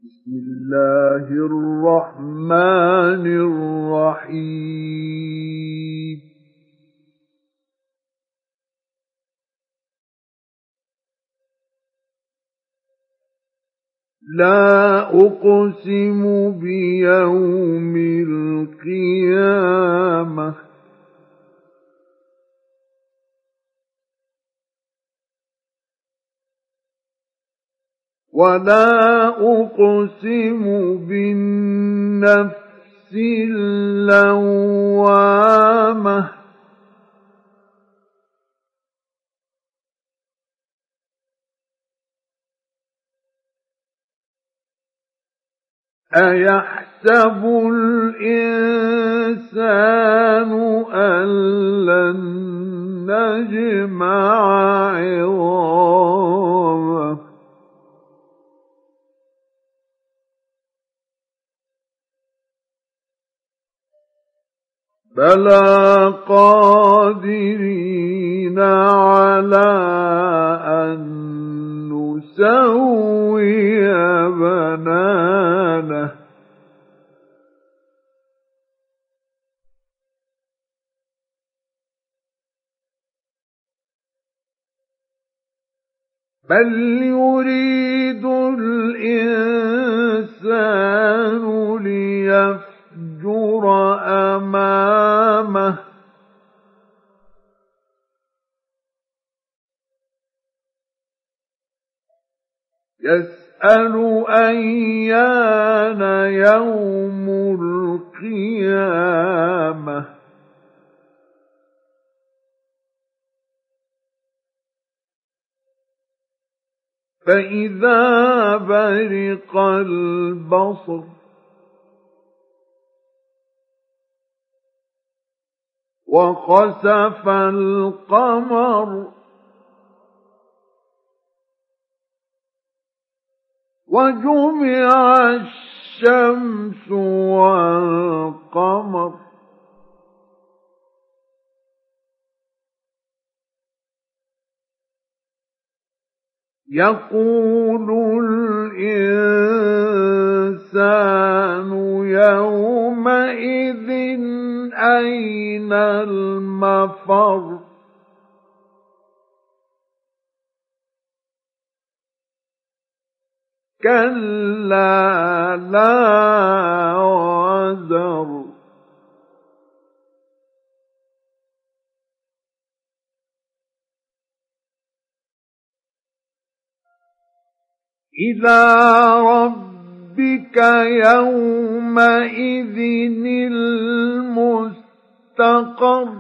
بسم الله الرحمن الرحيم لا أقسم بيوم القيامة ولا أقسم بالنفس اللوامة أيحسب الإنسان أن لن نجمع عظامه بلى قادرين على أن نسوي بنانه بل يريد الإنسان ليفجر أمامه يسأل أيان يوم القيامة فإذا برق البصر وخسف القمر وجمع الشمس والقمر يقول الإنسان يومئذ أين المفر كلا لا وزر إلى ربك يومئذ المستقر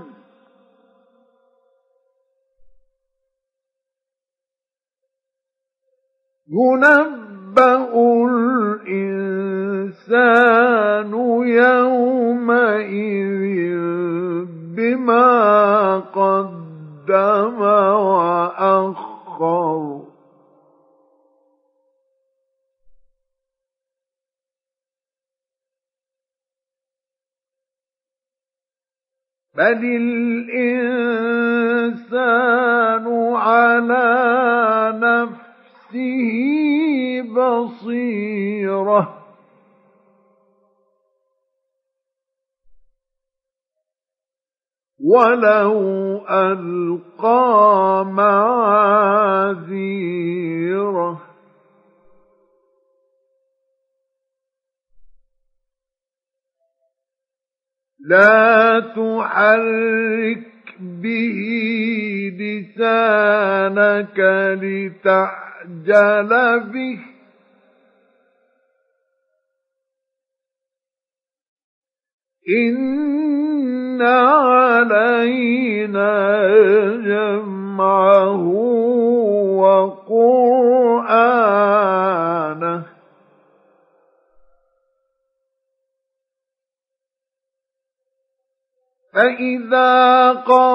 ينبأ الإنسان يومئذ بما قدم وأخر بل الإنسان على نفسه بصيرة ولو ألقى معاذيره لا تحرك به لسانك لتعجل به إن علينا جمعه وقرآنه فإذا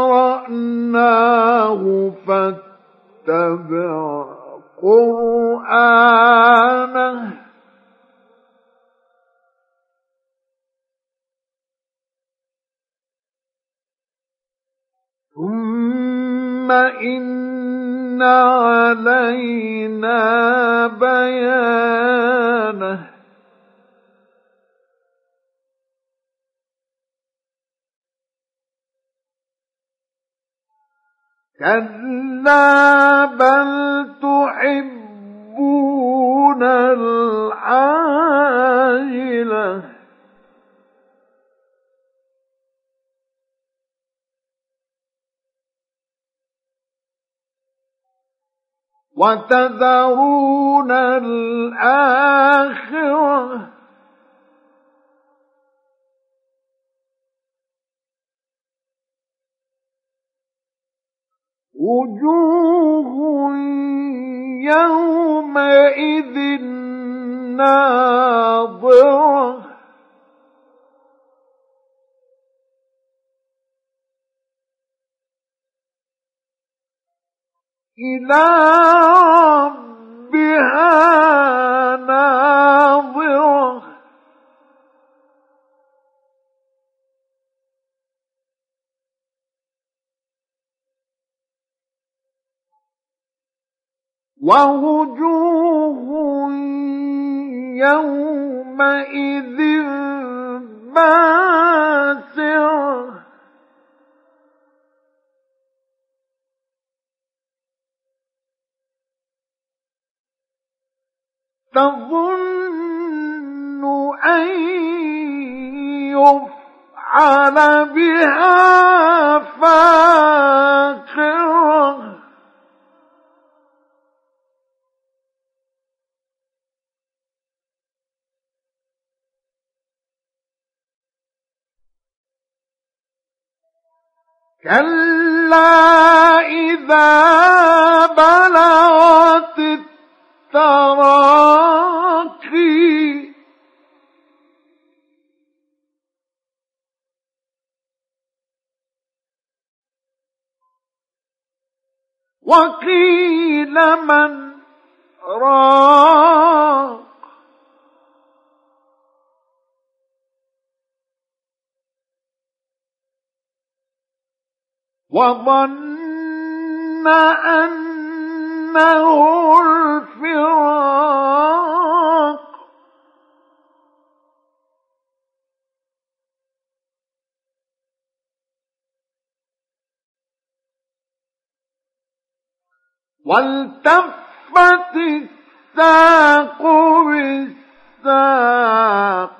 قرأناه فاتبع قرآنه ثم إن علينا بيانه كلا بل تحبون العاجلة وتذرون الآخرة وجوه يومئذ ناظرة إلى ربها ناظرة ووجوه يومئذ باسرة تظن أن يفعل بها فاقرة كلا إذا بلغت التراقي وقيل من راق وظن أنه الفراق والتفت الساق بالساق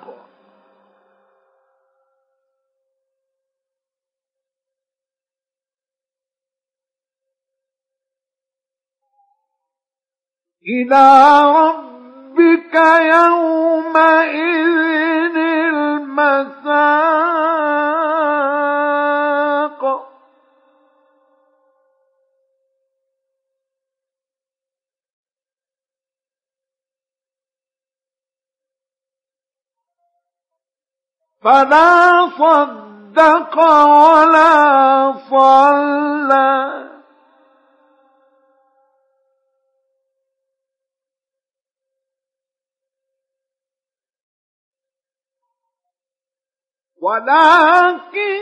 إلى ربك يومئذ المساق فلا صدق ولا صلى ولكن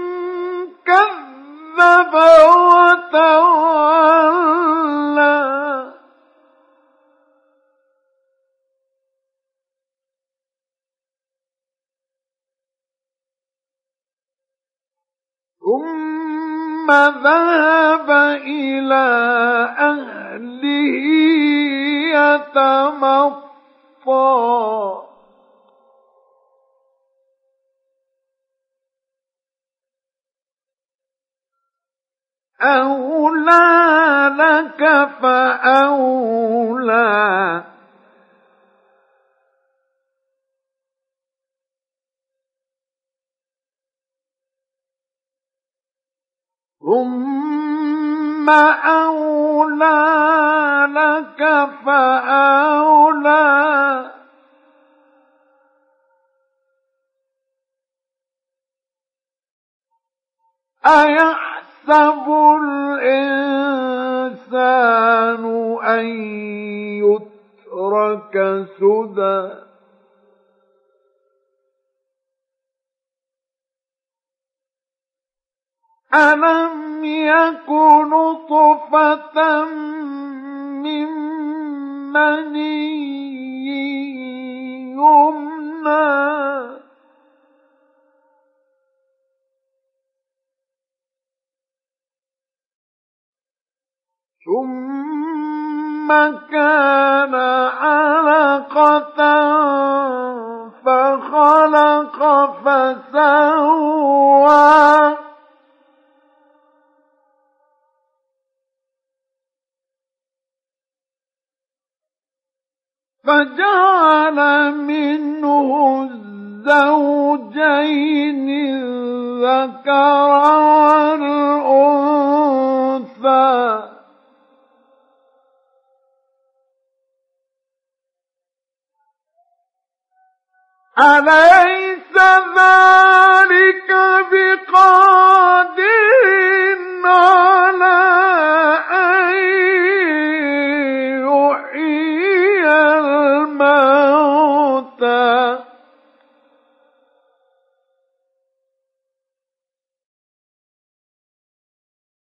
كذب وتولى ثم ذهب إلى أهله يتمطى أولى لك فأولى ثم أولى لك فأولى أيحسب الإنسان أن يترك سدى ألم يكن نطفة من مني يمنى كان علقة فخلق فسوى فجعل منه الزوجين الذكر والأنثى أليس ذلك بقادر